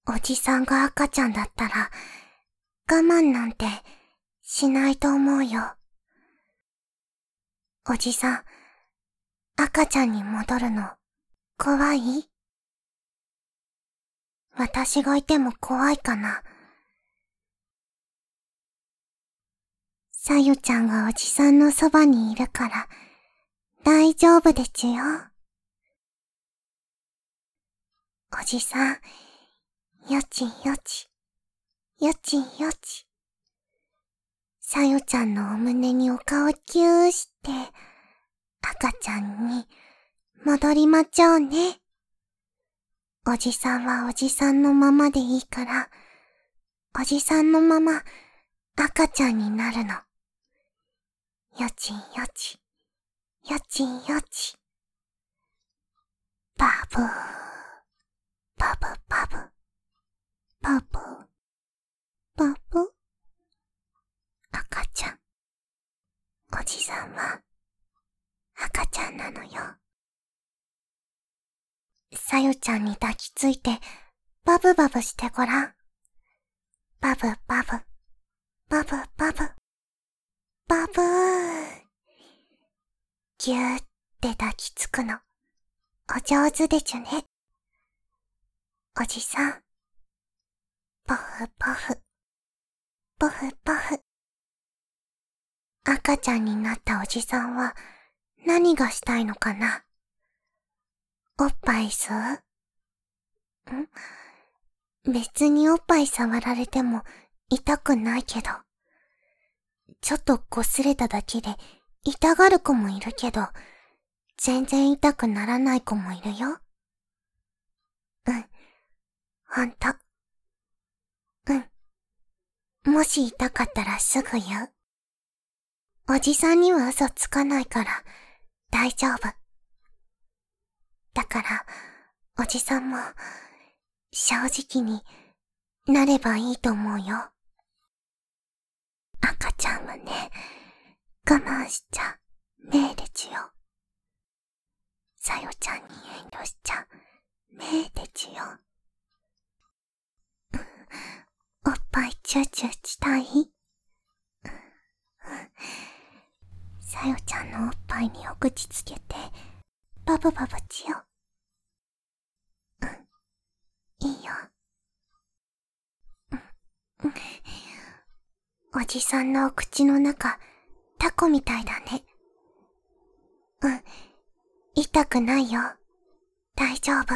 おじさんが赤ちゃんだったら、我慢なんてしないと思うよ。おじさん、赤ちゃんに戻るの、怖い？私がいても怖いかな。さゆちゃんがおじさんのそばにいるから、大丈夫でちゅよ。おじさん、よちよち、よちよち。さゆちゃんのお胸にお顔キューして、赤ちゃんに戻りまちょうね。おじさんはおじさんのままでいいから、おじさんのまま赤ちゃんになるの。よちよち、よちよち。バブー、バブバブ、バブ、バブ。赤ちゃん。おじさんは赤ちゃんなのよ。さゆちゃんに抱きついてバブバブしてごらん。バブバブ、バブバブ、バブー。ぎゅーって抱きつくの。お上手でちゅね。おじさん。ポフポフ、ポフポフ。赤ちゃんになったおじさんは何がしたいのかな？おっぱい吸う？別におっぱい触られても痛くないけど。ちょっと擦れただけで痛がる子もいるけど、全然痛くならない子もいるよ。ほんと。もし痛かったらすぐ言う。おじさんには嘘つかないから大丈夫。だから、おじさんも正直になればいいと思うよ。赤ちゃんはね、我慢しちゃねえでちゅよ。さよちゃんに遠慮しちゃねえでちゅよ。おっぱいチューチューしたい？さよちゃんのおっぱいにお口つけてバブバブちよ。いいよ。おじさんのお口の中、タコみたいだね。痛くないよ。大丈夫。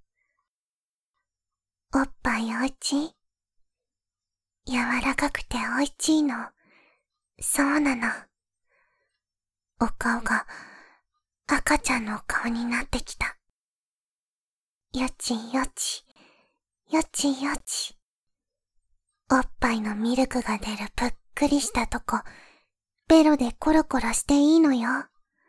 おっぱいおいちい？柔らかくておいちいの。そうなの。お顔が赤ちゃんのお顔になってきた。よちよち、よちよち。おっぱいのミルクが出るぷっくりしたとこ、ベロでコロコロしていいのよ。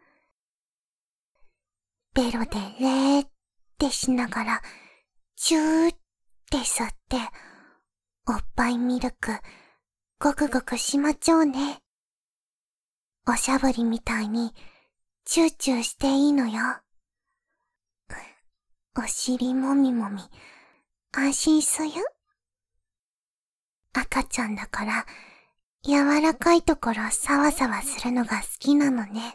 ベロでレーってしながら、チューって吸って、おっぱいミルク、ごくごくしまちょうね。おしゃぶりみたいに、チューチューしていいのよ。お尻もみもみ、安心すよ。赤ちゃんだから、柔らかいところサワサワするのが好きなのね。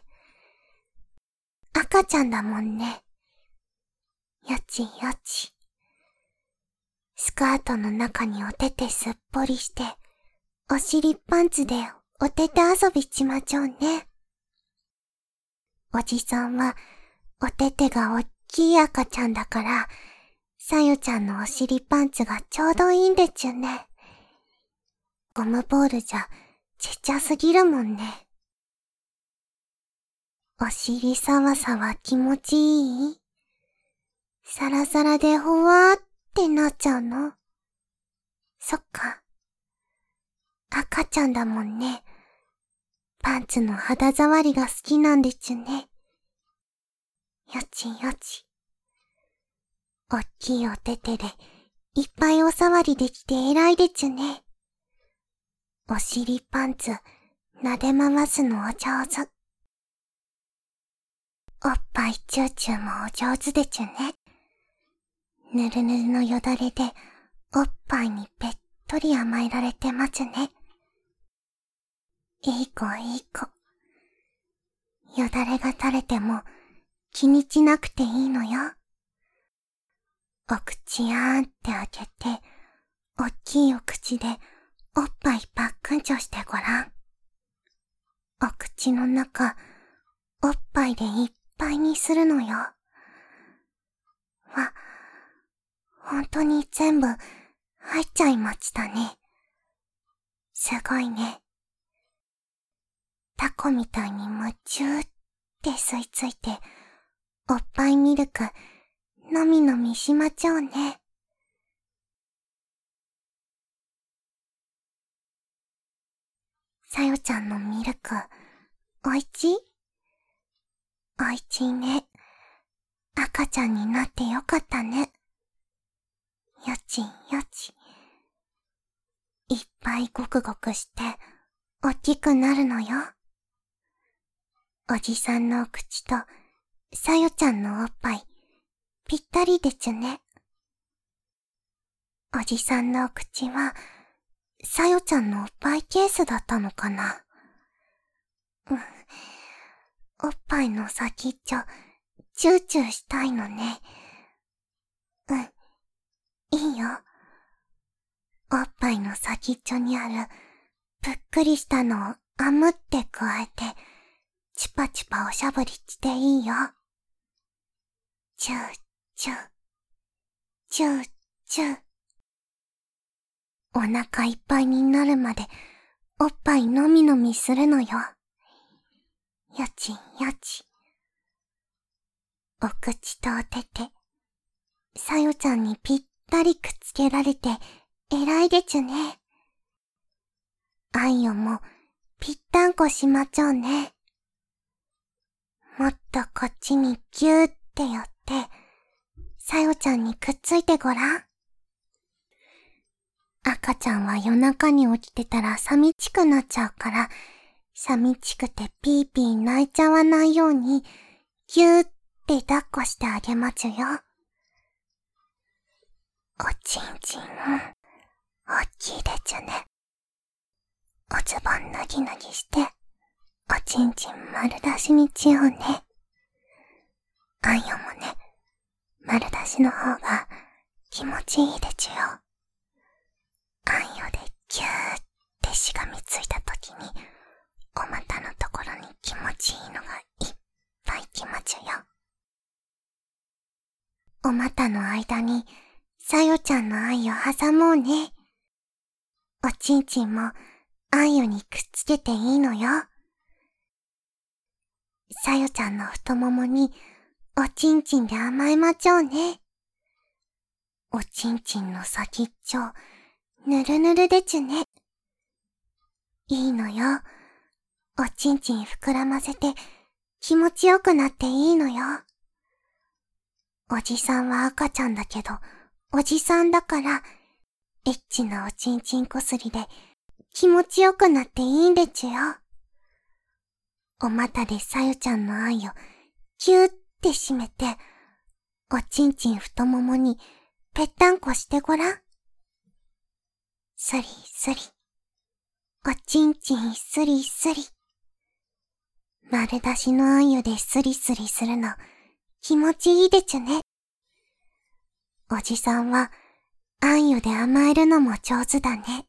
赤ちゃんだもんね。よちよち。スカートの中におててすっぽりして、お尻パンツでおてて遊びしまちょうね。おじさんはおててがおっきい赤ちゃんだから、さゆちゃんのお尻パンツがちょうどいいんでちゅね。ゴムボールじゃちっちゃすぎるもんね。お尻サワサワ気持ちいい？サラサラでほわーってなっちゃうの？そっか。赤ちゃんだもんね。パンツの肌触りが好きなんでちゅね。よちよち。おっきいおててでいっぱいおさわりできて偉いでちゅね。お尻パンツ撫で回すのお上手。おっぱいチューチューもお上手でちゅね。ぬるぬるのよだれでおっぱいにべっとり甘えられてますね。いい子いい子。よだれが垂れても気にしなくていいのよ。お口やーんって開けて、おっきいお口でおっぱいパックンチョしてごらん。お口の中、おっぱいでいっぱいにするのよ。本当に全部入っちゃいましたね。すごいね。タコみたいに夢中って吸い付いて、おっぱいミルク、のみのみしまちょうね。さよちゃんのミルク、おいしい？おいしいね。赤ちゃんになってよかったね。よちよち。いっぱいごくごくして、おっきくなるのよ。おじさんのお口と、さよちゃんのおっぱい、ぴったりでちゅね。おじさんのお口は、さよちゃんのおっぱいケースだったのかな。おっぱいの先っちょ、チューチューしたいのね。いいよ。おっぱいの先っちょにある、ぷっくりしたのをあむって加えて、チュパチュパおしゃぶりしていいよ。チューチュー、チューチュー。お腹いっぱいになるまで、おっぱいのみのみするのよ。よちよち。お口とお手手、さよちゃんにぴったりくっつけられて、偉いでちゅね。あんよも、ぴったんこしまちょうね。もっとこっちにぎゅーって寄って、さよちゃんにくっついてごらん。赤ちゃんは夜中に起きてたら寂しくなっちゃうから、寂しくてピーピー泣いちゃわないように、ぎゅーって抱っこしてあげまちゅよ。おちんちん、おっきいでちゅね。おズボン脱ぎ脱ぎして、おちんちん丸出しにちようね。あんよもね、丸出しの方が気持ちいいでちゅよ。あんよでぎゅーってしがみついたときに、お股のところに気持ちいいのがいっぱいきまちゅよ。お股の間に、さよちゃんのあんよ挟もうね。おちんちんも、あんよにくっつけていいのよ。さよちゃんの太ももに、おちんちんで甘えまちょうね。おちんちんの先っちょ、ぬるぬるでちゅね。いいのよ。おちんちん膨らませて、気持ちよくなっていいのよ。おじさんは赤ちゃんだけど、おじさんだから、エッチなおちんちんこすりで、気持ちよくなっていいんでちゅよ。お股でさよちゃんのあんよ、ぎゅーって締めて、おちんちん太ももに、ぺったんこしてごらん。スリスリ。おちんちんスリスリ。丸出しのあんよでスリスリするの、気持ちいいでちゅね。おじさんは、あんよで甘えるのも上手だね。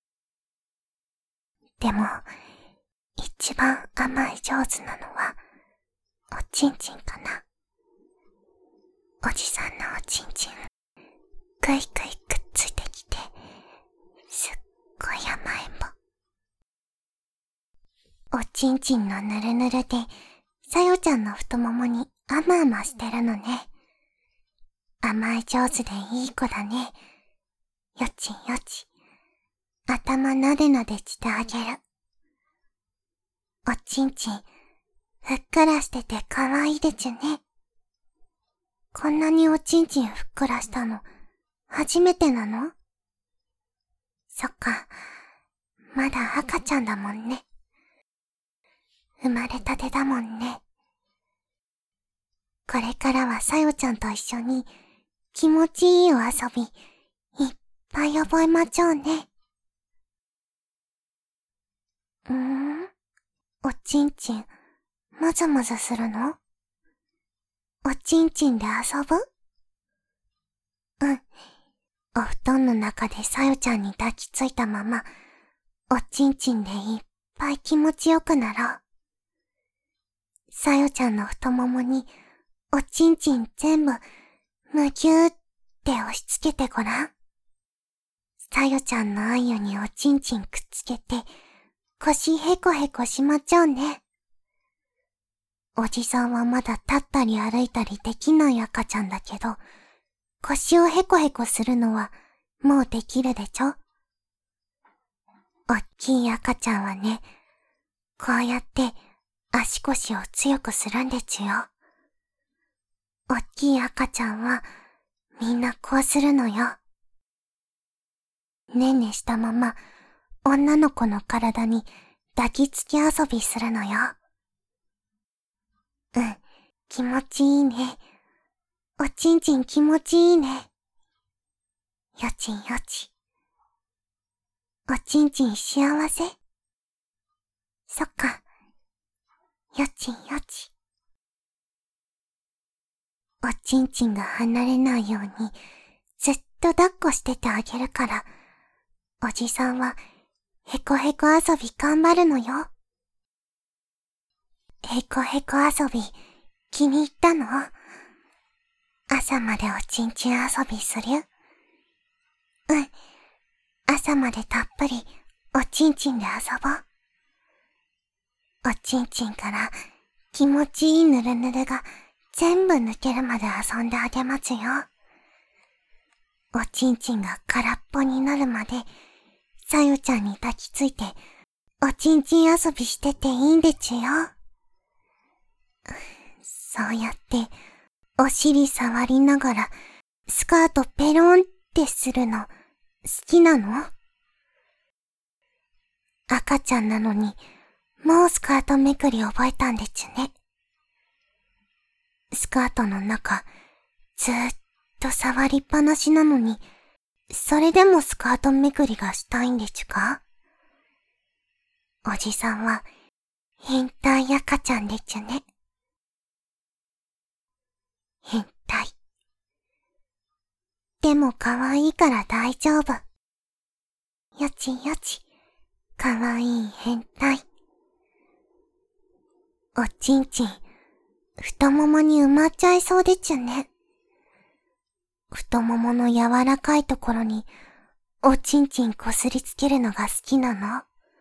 でも、一番甘え上手なのは、おちんちんかな。おじさんのおちんちん、ぐいぐいくっついてきて、すっごい甘えんぼ。おちんちんのぬるぬるで、さよちゃんの太ももにあまあましてるのね。甘え上手でいい子だね。よちよち。頭なでなでしてあげる。おちんちん、ふっくらしててかわいいでちゅね。こんなにおちんちんふっくらしたの、初めてなの？そっか、まだ赤ちゃんだもんね。生まれたてだもんね。これからはさよちゃんと一緒に気持ちいいお遊びいっぱい覚えまちょうね。おちんちん、もずもずするの？おちんちんで遊ぶ？うん。お布団の中でさよちゃんに抱きついたまま、おちんちんでいっぱい気持ちよくなろう。さよちゃんの太ももに、おちんちん全部、むぎゅーって押し付けてごらん。さよちゃんのあゆにおちんちんくっつけて、腰へこへこしまちょうね。おじさんはまだ立ったり歩いたりできない赤ちゃんだけど、腰をへこへこするのはもうできるでちょ。おっきい赤ちゃんはね、こうやって足腰を強くするんでちゅよ。おっきい赤ちゃんはみんなこうするのよ。ねんねしたまま女の子の体に抱きつき遊びするのよ。うん、気持ちいいね。おちんちん気持ちいいね。よちんよち。おちんちん幸せ？そっか。よちんよち。おちんちんが離れないようにずっと抱っこしててあげるから、おじさんはへこへこ遊び頑張るのよ。へこへこ遊び気に入ったの？朝までおちんちん遊びする？うん。朝までたっぷりおちんちんで遊ぼう。おちんちんから気持ちいいぬるぬるが全部抜けるまで遊んであげますよ。おちんちんが空っぽになるまで、さよちゃんに抱きついて、おちんちん遊びしてていいんでちゅよ。そうやって、お尻触りながら、スカートペロンってするの、好きなの？赤ちゃんなのに、もうスカートめくり覚えたんでちゅね。スカートの中、ずーっと触りっぱなしなのに、それでもスカートめくりがしたいんでちゅか？おじさんは、変態赤ちゃんでちゅね。変態。でも可愛いから大丈夫。よちよち、可愛い変態。おちんちん、太ももに埋まっちゃいそうでちゅね。太ももの柔らかいところに、おちんちんこすりつけるのが好きなの？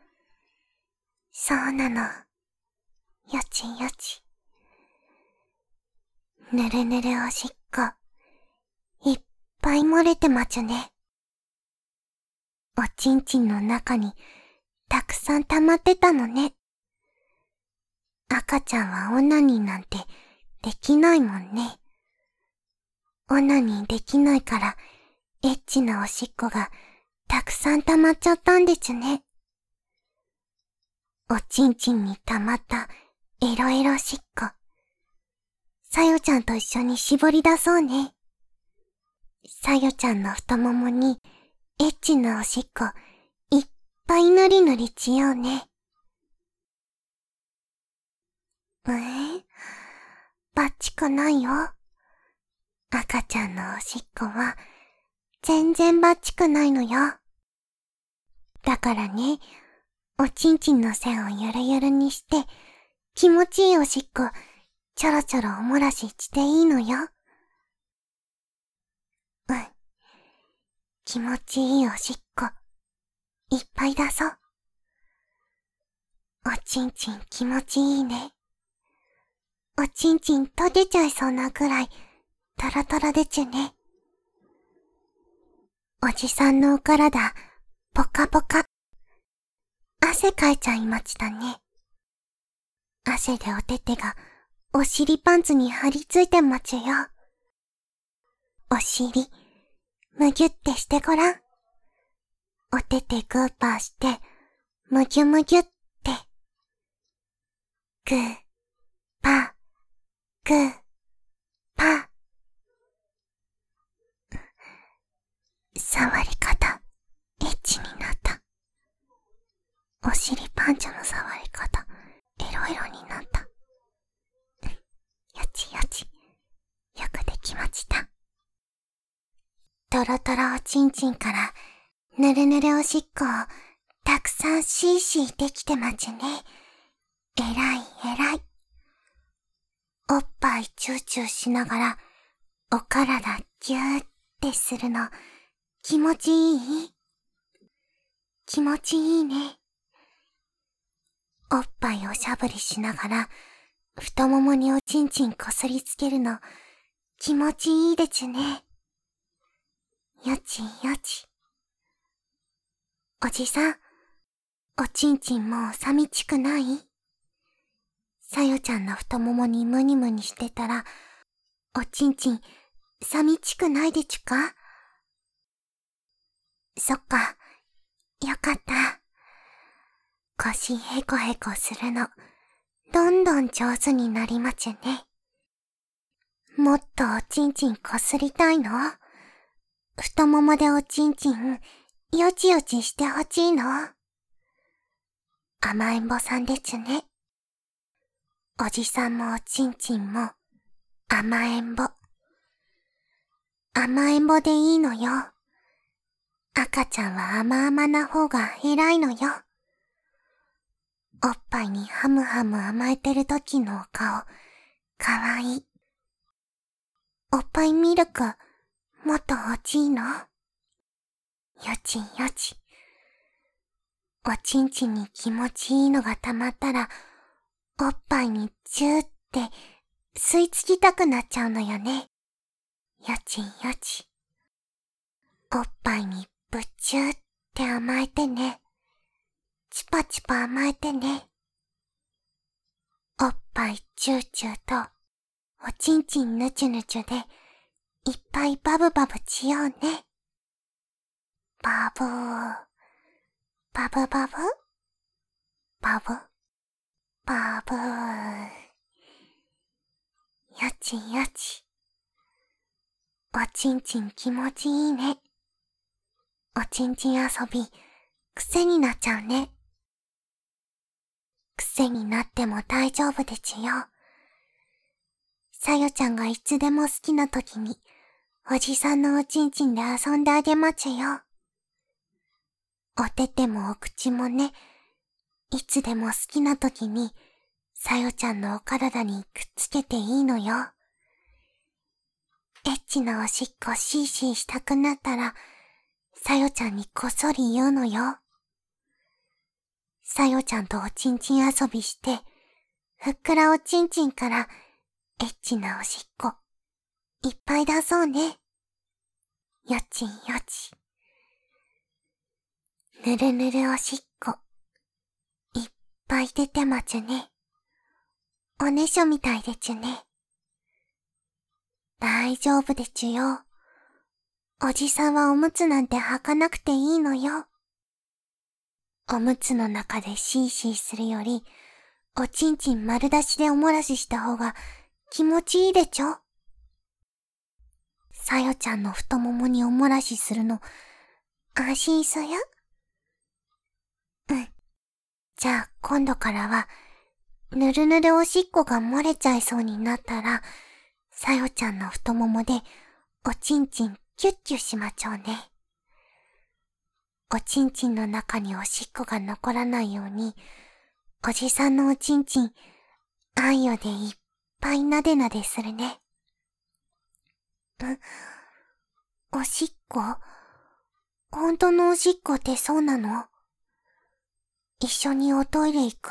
そうなの。よちよち。ぬるぬるおしっこ、いっぱい漏れてまちゅね。おちんちんの中に、たくさん溜まってたのね。赤ちゃんはオナニーなんてできないもんね。オナニーできないから、エッチなおしっこがたくさん溜まっちゃったんでちゅね。おちんちんに溜まったエロエロしっこ。さよちゃんと一緒に絞り出そうね。さよちゃんの太ももにエッチなおしっこいっぱいぬりぬりちようね。バッチくないよ。赤ちゃんのおしっこは全然バッチくないのよ。だからね、おちんちんの線をゆるゆるにして気持ちいいおしっこちょろちょろお漏らししていいのよ。うん。気持ちいいおしっこいっぱい出そう。おちんちん気持ちいいね。おちんちん溶けちゃいそうなくらいトロトロでちゅね。おじさんのお体ポカポカ。汗かいちゃいましたね。汗でおててがお尻パンツに張り付いてまちゅよ。お尻むぎゅってしてごらん。おててグーパーしてむぎゅむぎゅって。グーパーグーパー。触り方感情の触り方、エロエロになった。よちよち、よくできました。トロトロおちんちんから、ぬるぬるおしっこをたくさんシーシーできてまちね。えらいえらい。おっぱいチューチューしながら、お体ギューってするの、気持ちいい？気持ちいいね。おっぱいおしゃぶりしながら、太ももにおちんちんこすりつけるの、気持ちいいでちゅね。よちよち。おじさん、おちんちんもう寂しくない？さよちゃんの太ももにムニムニしてたら、おちんちん寂しくないでちゅか？そっか、よかった。腰ヘコヘコするの、どんどん上手になりまちゅね。もっとおちんちんこすりたいの？太ももでおちんちん、よちよちしてほしいの？甘えんぼさんでちゅね。おじさんもおちんちんも、甘えんぼ。甘えんぼでいいのよ。赤ちゃんは甘々な方が偉いのよ。おっぱいにハムハム甘えてる時のお顔、かわいい。おっぱいミルク、もっと欲しいの？よちよち。おちんちんに気持ちいいのがたまったら、おっぱいにチューって吸い付きたくなっちゃうのよね。よちよち。おっぱいにぶちゅーって甘えてね。チパチパ甘えてね。おっぱいチューチューと、おちんちんぬちゅぬちゅで、いっぱいバブバブしようね。バブー。バブバブバブバブー。よちよち。おちんちん気持ちいいね。おちんちん遊び、癖になっちゃうね。癖になっても大丈夫でちゅよ。さよちゃんがいつでも好きな時に、おじさんのおちんちんで遊んであげまちゅよ。おててもお口もね、いつでも好きな時に、さよちゃんのお体にくっつけていいのよ。エッチなおしっこシーシーしたくなったら、さよちゃんにこっそり言うのよ。さよちゃんとおちんちん遊びして、ふっくらおちんちんからエッチなおしっこいっぱい出そうね。よちよち。ぬるぬるおしっこいっぱい出てまちゅね。おねしょみたいでちゅね。大丈夫でちゅよ。おじさんはおむつなんて履かなくていいのよ。おむつの中でシーシーするより、おちんちん丸出しでおもらしした方が気持ちいいでちょ。さよちゃんの太ももにおもらしするの、安心そや？うん。じゃあ今度からは、ぬるぬるおしっこが漏れちゃいそうになったら、さよちゃんの太ももで、おちんちんキュッキュしまちょうね。おちんちんの中におしっこが残らないように、おじさんのおちんちん、あんよでいっぱいなでなでするね。おしっこ？本当のおしっこってそうなの？一緒におトイレ行く？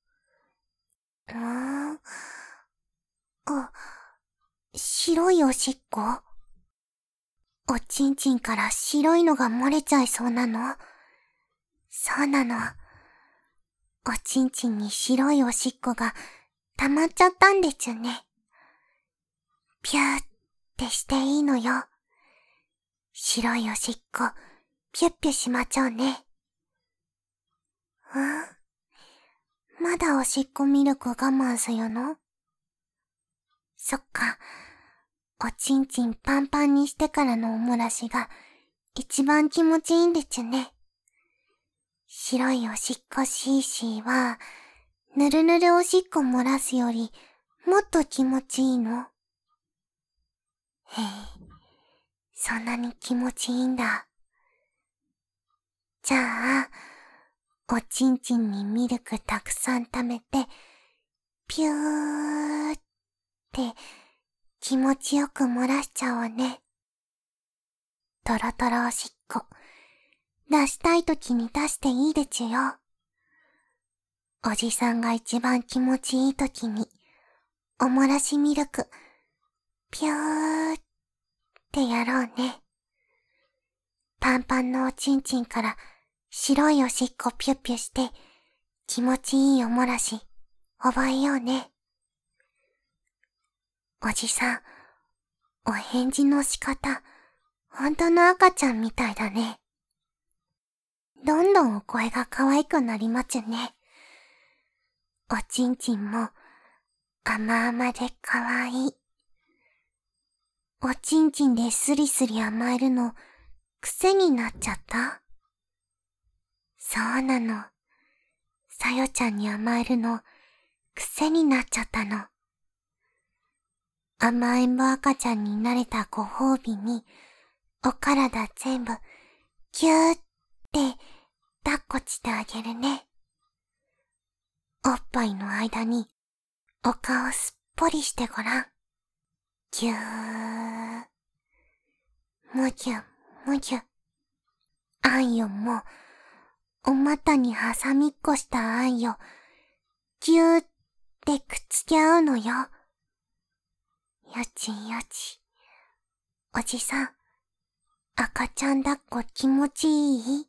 白いおしっこ？おちんちんから白いのが漏れちゃいそうなの？そうなの。おちんちんに白いおしっこが溜まっちゃったんでちゅね。ピューってしていいのよ。白いおしっこ、ピュッピュしまちょうね。まだおしっこミルク我慢すよの？そっか。おちんちんパンパンにしてからのおもらしが一番気持ちいいんでちゅね。 白いおしっこシーシーは、ぬるぬるおしっこ漏らすより、もっと気持ちいいの？へえ、そんなに気持ちいいんだ。じゃあ、おちんちんにミルクたくさん溜めて、ピューって気持ちよく漏らしちゃおうね。トロトロおしっこ、出したいときに出していいでちゅよ。おじさんが一番気持ちいいときに、おもらしミルク、ピューってやろうね。パンパンのおちんちんから白いおしっこピュッピュして、気持ちいいおもらし、覚えようね。おじさん、お返事の仕方、本当の赤ちゃんみたいだね。どんどんお声が可愛くなりまちゅね。おちんちんも甘々で可愛い。おちんちんでスリスリ甘えるの癖になっちゃった？そうなの。さよちゃんに甘えるの癖になっちゃったの。甘えんぼ赤ちゃんになれたご褒美に、お体全部ぎゅーって抱っこしてあげるね。おっぱいの間にお顔すっぽりしてごらん。ぎゅー。むぎゅむぎゅ。あんよも、お股に挟みっこしたあんよ、ぎゅーってくっつき合うのよ。よちよち。おじさん、赤ちゃん抱っこ気持ちいい？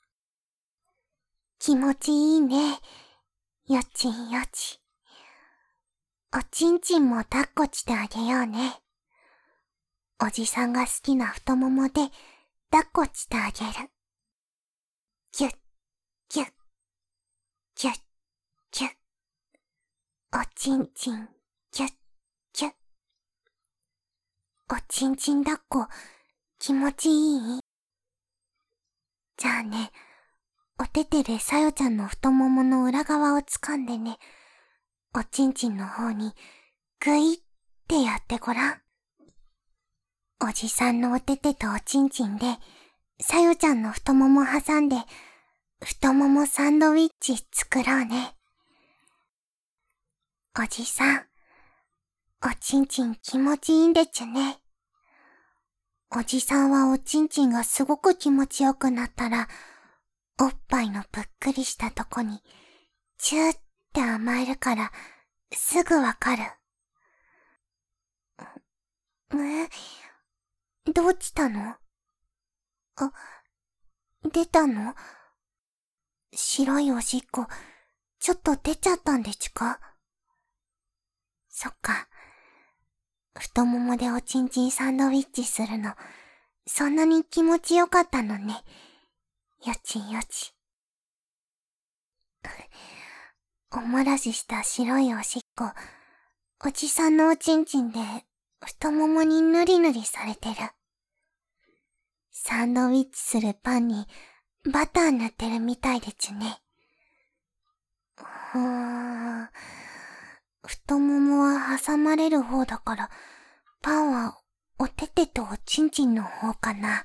気持ちいいね。よちよち。おちんちんも抱っこしてあげようね。おじさんが好きな太ももで抱っこしてあげる。ぎゅっ、ぎゅっ、ぎゅっ、ぎゅっ。おちんちん、ぎゅっ、ぎゅっ。おちんちん抱っこ、気持ちいい？じゃあね、おててでさよちゃんの太ももの裏側を掴んでね、おちんちんの方にぐいってやってごらん。おじさんのおててとおちんちんで、さよちゃんの太もも挟んで、太ももサンドウィッチ作ろうね。おじさん、おちんちん気持ちいいんでちゅね。おじさんはおちんちんがすごく気持ちよくなったら、おっぱいのぷっくりしたとこに、チューって甘えるから、すぐわかる。どうしたの？あ、出たの？白いおしっこ、ちょっと出ちゃったんでちゅか？そっか。太ももでおちんちんサンドウィッチするの、そんなに気持ちよかったのね。よちよち。おもらしした白いおしっこ、おじさんのおちんちんで太ももにぬりぬりされてる。サンドウィッチするパンにバター塗ってるみたいでちゅね。太ももは挟まれる方だから、パンはおててとおちんちんの方かな。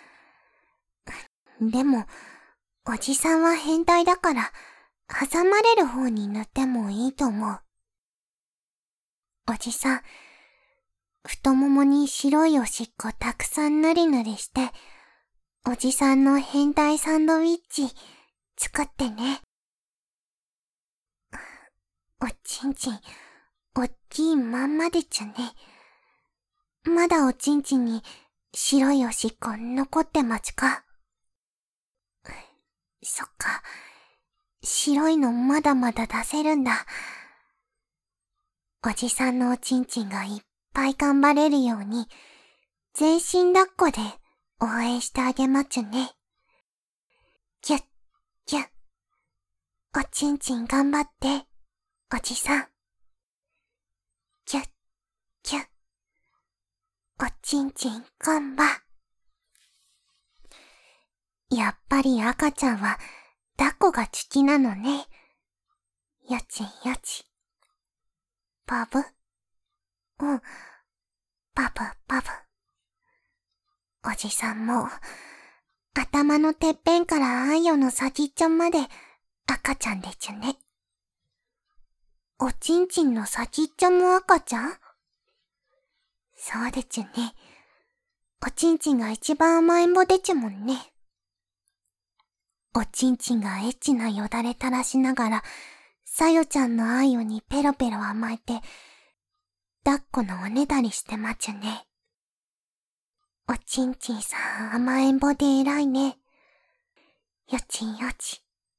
でも、おじさんは変態だから、挟まれる方に塗ってもいいと思う。おじさん、太ももに白いおしっこたくさんぬりぬりして、おじさんの変態サンドウィッチ作ってね。おちんちん、おっきいまんまでちゅね。まだおちんちんに白いおしっこ残ってまちか？そっか。白いのまだまだ出せるんだ。おじさんのおちんちんがいっぱい頑張れるように、全身抱っこで応援してあげまちゅね。ぎゅっ、ぎゅっ。おちんちん頑張って、おじさん。ぎゅっ、ぎゅっ。おちんちん頑張。やっぱり赤ちゃんは抱っこが好きなのね。よちよち。バブ。うん。バブバブ。おじさんも、頭のてっぺんからあんよの先っちょまで赤ちゃんでちゅね。おちんちんの先っちょも赤ちゃん？そうでちゅね。おちんちんが一番甘えんぼでちゅもんね。おちんちんがエッチなよだれ垂らしながら、さよちゃんのあんよにペロペロ甘えて、抱っこのおねだりしてまちゅね。おちんちんさん甘えんぼで偉いね。よちよち。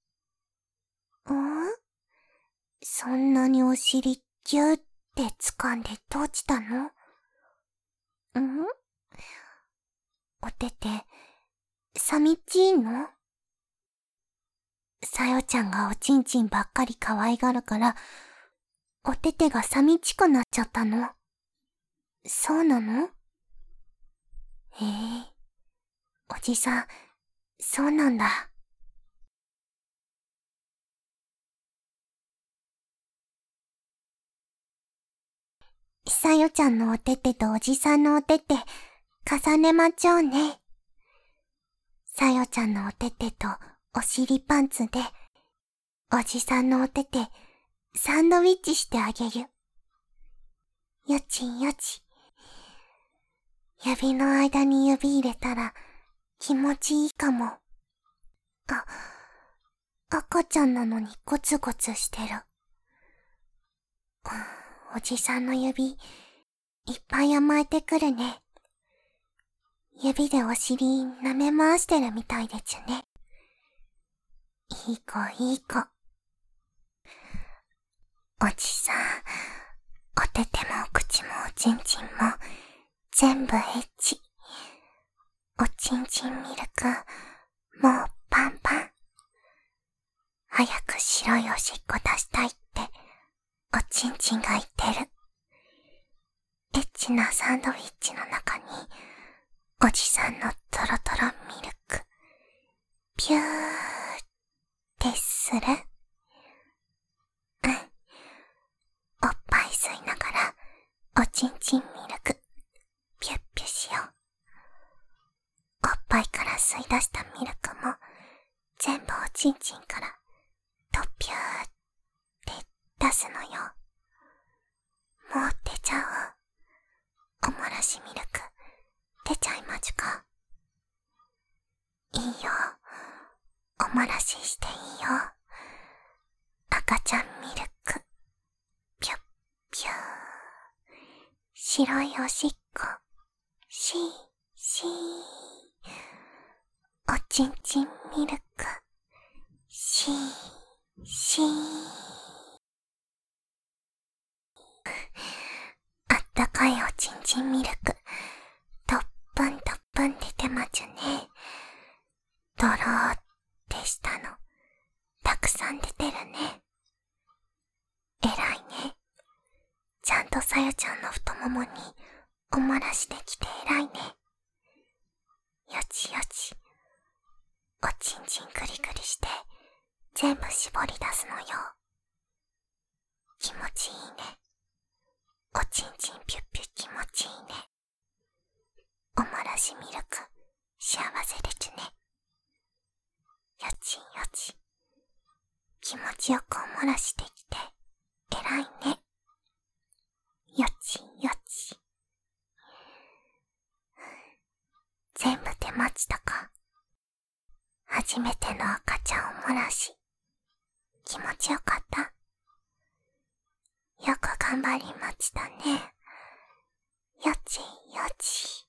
そんなにお尻ギューって掴んでどうしたの？おてて、寂しいの？さよちゃんがおちんちんばっかり可愛がるから、おててが寂しくなっちゃったの？そうなの？へえ、おじさん、そうなんだ。さよちゃんのおててとおじさんのおてて、重ねまちょうね。さよちゃんのおててとお尻パンツで、おじさんのおてて、サンドウィッチしてあげる。よちよち。指の間に指入れたら気持ちいいかも。赤ちゃんなのにゴツゴツしてる。おじさんの指、いっぱい甘えてくるね。指でお尻舐め回してるみたいでちゅね。いい子いい子。おじさん、おててもお口もおちんちんも全部エッチ。おちんちんミルク、もうパンパン。早く白いおしっこ出したいっておちんちんが言ってる。エッチなサンドイッチの中におじさんのトロトロミルクピューってする？おっぱい吸いながらおちんちんミルクピュッピュしよう。おっぱいから吸い出したミルクも全部おちんちんからとピューって出すのよ。もう出ちゃう。おもらしミルク出ちゃいまちゅか。いいよ。おもらししていいよ。赤ちゃんミルクピュッピュー。白いおしっこシーシー。おちんちんミルクシーシー。あったかいおちんちんミルクとっぷんとっぷん出てまちゅね。ドローってしたのたくさん出てるね。えらいね。ちゃんとさよちゃんの太ももにおもらしできてえらいね。よちよち。おちんちんグリグリして全部絞り出すのよ。気持ちいいね。おちんちんピュッピュ気持ちいいね。おもらしミルク幸せでちゅね。よちよち。気持ちよくおもらしできてえらいね。よちよち。全部出ましたか？初めての赤ちゃんおもらし気持ちよかった？よく頑張りましたね。よちよち。